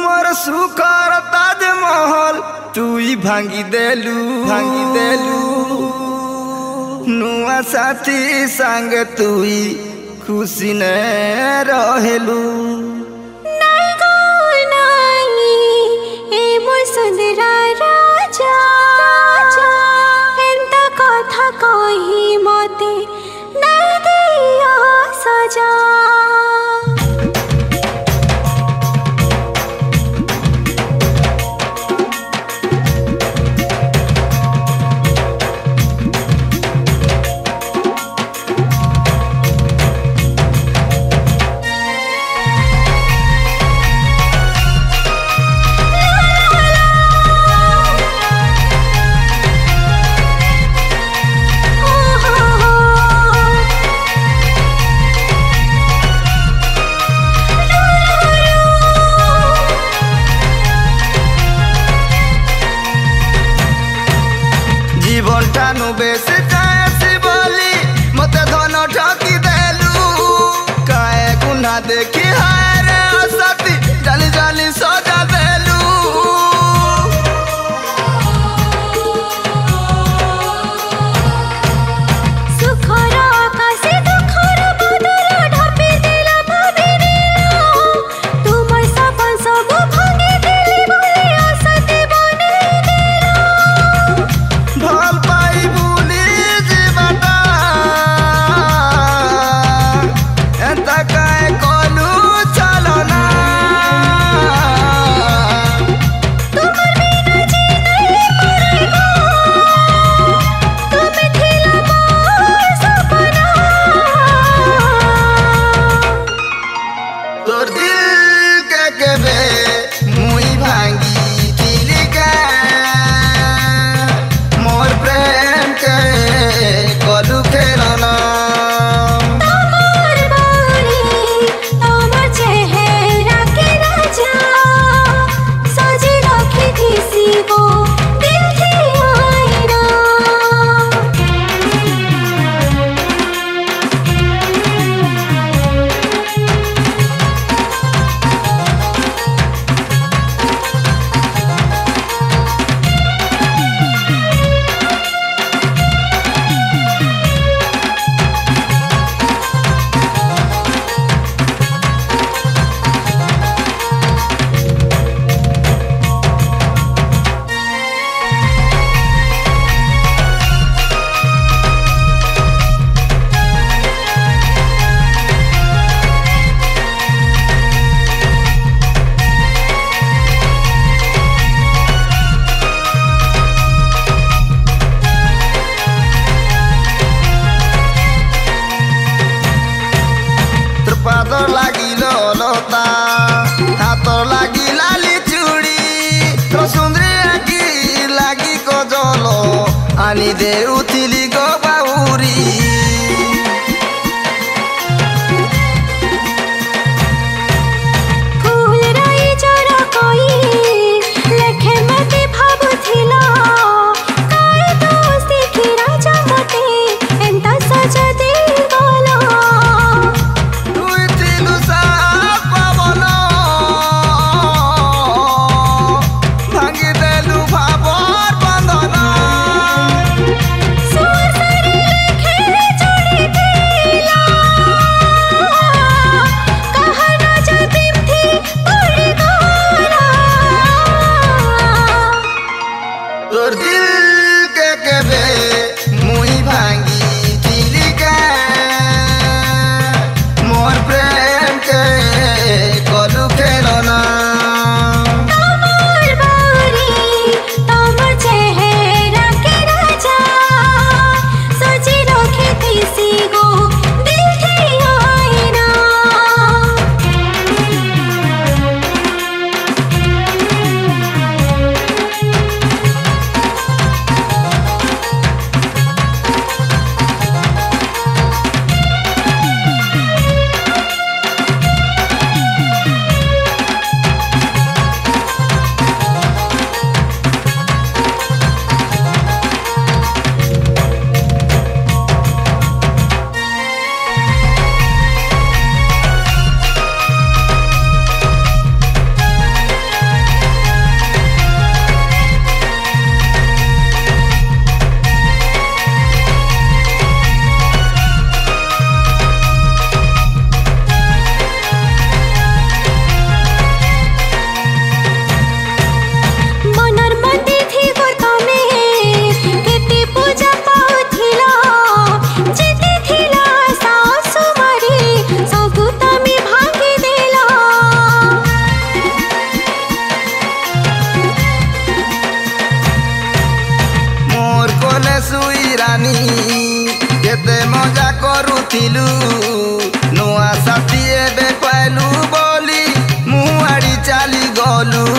मोर सुखर ताजमहल तुई भांगी देलू नुआ साथी संग तुई खुशी न रहेलू। नाई गो नाई ए मोर सुंदरा राजा एंता कथा कही मते नाई दिया सजा। जीवनटानु बेस जायसी बोली मते धन ठकी देलू काए गुना देखी हाय रे असती जाली जाली सजा देलू। सुखर आकाशे दुखर बदल ढापी देला भाभी देला तुमर सपन सब भांगी देली बोली असती बने देला। भल पाई बुली जीवता एंता काए कोलू चलो ना तुमर बिना जी नहीं मरेगा तुम थिला मोर सपना। तोर दिल के केबे मुई भांगी दिलिका मोर प्रेम के कलू खेलना। तमर बारी तमर चेहरा के राजा सजी रखी थी सीबो दिल की आईना। তোর পাদর লাগিল লতা হাতর লাগি লালি চুড়ি তোর সুন্দরী আঁকি লাগি কজল আনি দে উঠিলি গো বাউরি। फूल राई जरा कोई लेखे मते भाबुथिला काई दोस्ती की राजा मते एंता सजा दे गला। তুই ছিলু সাপ পাবন ভাঙি দেলু ভাবর বন্ধন। सुसरी लेखे जोड़ी दिला कहा राजा प्रेम थी बड़ी गोरा। তোর দিল কে কেবে মুই ভাঙি দিলিকা মোর প্রেম কে কলু খেলনা। तमर बारी तमर चेहरा के राजा सजी रखी थी सीगो दिल की आईना। केते मजा करुथिलु नुआ साथी एबे पाइलु बोली मुआड़ी चाली गलु